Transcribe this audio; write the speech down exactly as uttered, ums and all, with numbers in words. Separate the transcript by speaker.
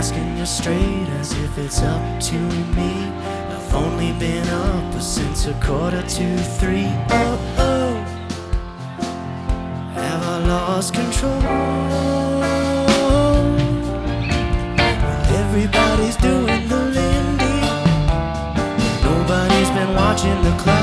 Speaker 1: asking you straight as if it's up to me. I've only been up since a quarter to three. Oh, oh, have I lost control? Everybody's doing the Lindy, nobody's been watching the clouds.